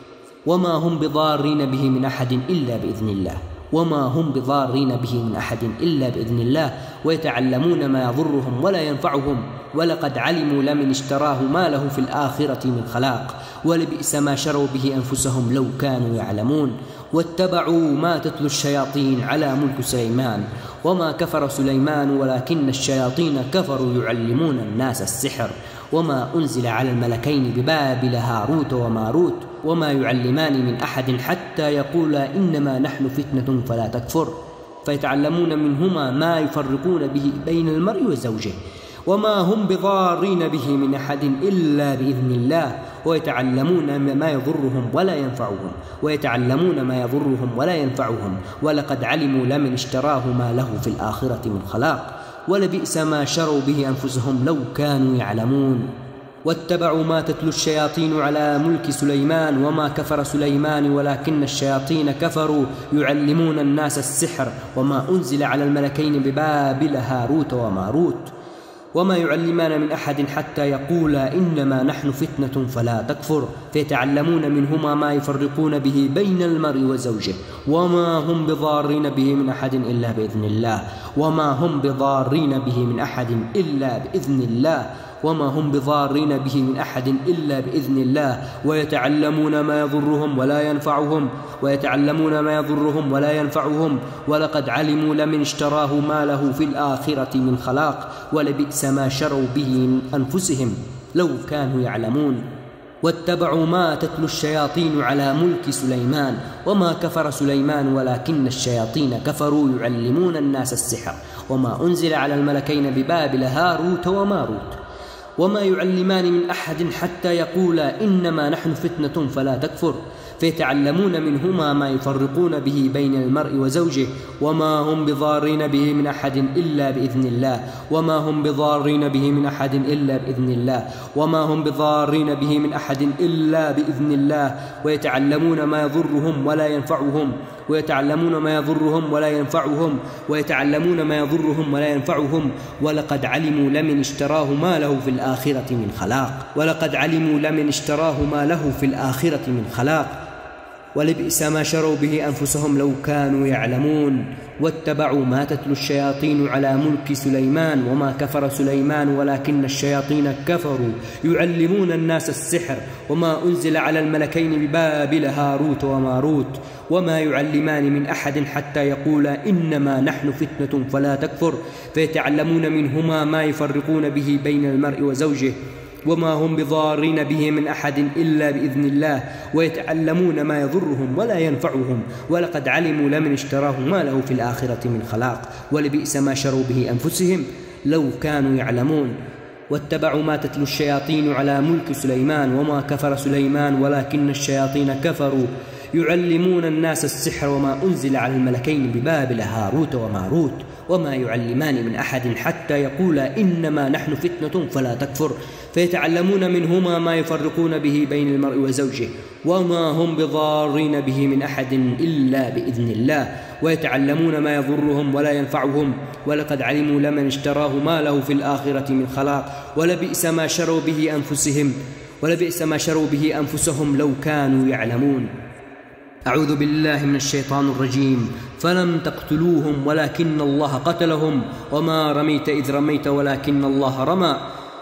[SPEAKER 1] وما هم بضارين به من أحد إلا بإذن الله وما هم بضارين به من أحد إلا بإذن الله ويتعلمون ما يضرهم ولا ينفعهم ولقد علموا لمن اشتراه ما له في الآخرة من خلاق ولبئس ما شروا به أنفسهم لو كانوا يعلمون. واتبعوا ما تتلو الشياطين على ملك سليمان وما كفر سليمان ولكن الشياطين كفروا يعلمون الناس السحر وما أنزل على الملكين ببابل هاروت وماروت وما يعلمان من أحد حتى يقولا إنما نحن فتنة فلا تكفر فيتعلمون منهما ما يفرقون به بين المرء وزوجه وما هم بضارين به من أحد إلا بإذن الله ويتعلمون ما يضرهم ولا ينفعهم ويتعلمون ما يضرهم ولا ينفعهم ولقد علموا لمن اشتراه ما له في الآخرة من خلاق ولبئس ما شروا به أنفسهم لو كانوا يعلمون. واتبعوا ما تتلو الشياطين على ملك سليمان وما كفر سليمان ولكن الشياطين كفروا يعلمون الناس السحر وما أنزل على الملكين ببابل هاروت وماروت وما يعلمان من أحد حتى يقولا إنما نحن فتنة فلا تكفر فيتعلمون منهما ما يفرقون به بين المرء وزوجه وما هم بضارين به من أحد إلا بإذن الله وما هم بضارين به من أحد إلا بإذن الله وما هم بضارين به من أحد إلا بإذن الله ويتعلمون ما يضرهم ولا ينفعهم ويتعلمون ما يضرهم ولا ينفعهم ولقد علموا لمن اشتراه ما له في الآخرة من خلاق ولبئس ما شروا به من أنفسهم لو كانوا يعلمون. واتبعوا ما تتلو الشياطين على ملك سليمان وما كفر سليمان ولكن الشياطين كفروا يعلمون الناس السحر وما أنزل على الملكين ببابل هاروت وماروت وما يعلمان من أحد حتى يقولا إنما نحن فتنة فلا تكفر فيتعلمون منهما ما يفرقون به بين المرء وزوجه وما هم بضارين به من أحد إلا بإذن الله وما هم بضارين به من أحد إلا بإذن الله وما هم بضارين به من أحد إلا بإذن الله ويتعلمون ما يضرهم ولا ينفعهم ويتعلمون ما يضرهم ولا ينفعهم ويتعلمون ما يضرهم ولا ينفعهم ولقد علموا لمن اشتراه ما له في الآخرة من خلاق ولقد علموا لمن اشتراه ما له في الآخرة من خلاق ولبئس ما شروا به أنفسهم لو كانوا يعلمون. واتبعوا ما تتلو الشياطين على ملك سليمان وما كفر سليمان ولكن الشياطين كفروا يعلمون الناس السحر وما أنزل على الملكين ببابل هاروت وماروت وما يعلمان من أحد حتى يقولا إنما نحن فتنة فلا تكفر فيتعلمون منهما ما يفرقون به بين المرء وزوجه وما هم بضارين به من أحد إلا بإذن الله ويتعلمون ما يضرهم ولا ينفعهم ولقد علموا لمن اشتراه ما له في الآخرة من خلاق ولبئس ما شروا به أنفسهم لو كانوا يعلمون. واتبعوا ما تتلو الشياطين على ملك سليمان وما كفر سليمان ولكن الشياطين كفروا يعلمون الناس السحر وما أنزل على الملكين ببابل هاروت وماروت وما يعلمان من أحد حتى يقولا إنما نحن فتنة فلا تكفر فيتعلمون منهما ما يفرقون به بين المرء وزوجه وما هم بضارين به من أحد إلا بإذن الله ويتعلمون ما يضرهم ولا ينفعهم ولقد علموا لمن اشتراه ما له في الآخرة من خلاق ولبئس ما شروا به أنفسهم ولبئس ما شروا به أنفسهم لو كانوا يعلمون. أعوذ بالله من الشيطان الرجيم. فلم تقتلوهم ولكن الله قتلهم وما رميت إذ رميت ولكن الله رمى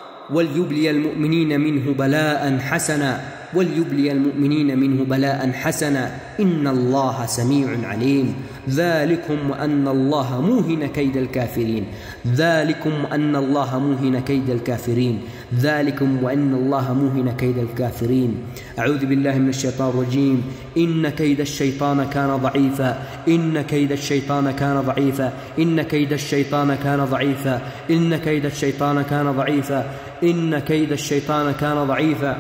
[SPEAKER 1] وليبلي المؤمنين منه بلاء حسنا وليبلي المؤمنين منه بلاء حسنا إن الله سميع عليم. ذلكم وأن الله موهن كيد الكافرين ذلكم وأن الله موهن كيد الكافرين ذلكم وأن الله موهن كيد الكافرين. أعوذ بالله من الشيطان الرجيم. إن كيد الشيطان كان ضعيفا إن كيد الشيطان كان ضعيفا إن كيد الشيطان كان ضعيفا إن كيد الشيطان كان ضعيفا إن كيد الشيطان كان ضعيفا.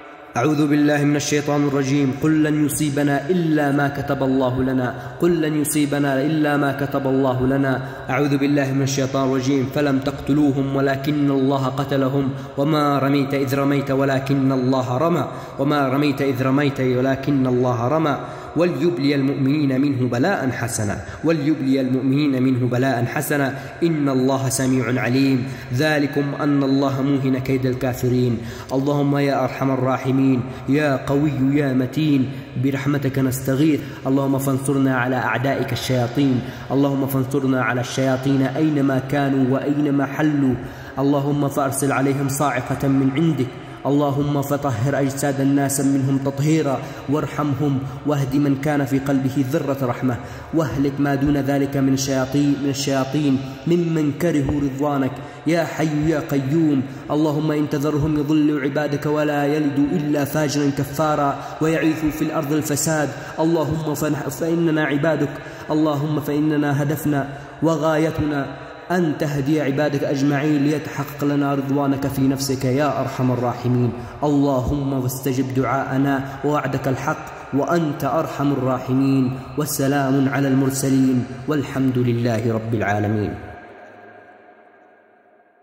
[SPEAKER 1] أعوذ بالله من الشيطان الرجيم. قل لن يصيبنا إلا ما كتب الله لنا قل لن يصيبنا إلا ما كتب الله لنا. أعوذ بالله من الشيطان الرجيم. فلم تقتلوهم ولكن الله قتلهم وما رميت إذ رميت ولكن الله رمى وما رميت إذ رميت ولكن الله رمى وليبلي المؤمنين منه بلاء حسنا وليبلي المؤمنين منه بلاء حسنا إن الله سميع عليم. ذلكم أن الله موهن كيد الكافرين. اللهم يا أرحم الراحمين يا قوي يا متين برحمتك نستغيث. اللهم فانصرنا على أعدائك الشياطين اللهم فانصرنا على الشياطين أينما كانوا وأينما حلوا. اللهم فأرسل عليهم صاعقة من عندك. اللهم فطهر أجساد الناس منهم تطهيرا وارحمهم واهد من كان في قلبه ذرة رحمة واهلك ما دون ذلك من الشياطين من الشياطين ممن كرهوا رضوانك يا حي يا قيوم. اللهم إن تذرهم يضلوا عبادك ولا يلدوا إلا فاجرا كفارا ويعيثوا في الأرض الفساد. اللهم فإننا عبادك اللهم فإننا هدفنا وغايتنا أن تهدي عبادك أجمعين ليتحقق لنا رضوانك في نفسك يا أرحم الراحمين. اللهم فاستجب دعاءنا ووعدك الحق وأنت أرحم الراحمين. والسلام على المرسلين والحمد لله رب العالمين.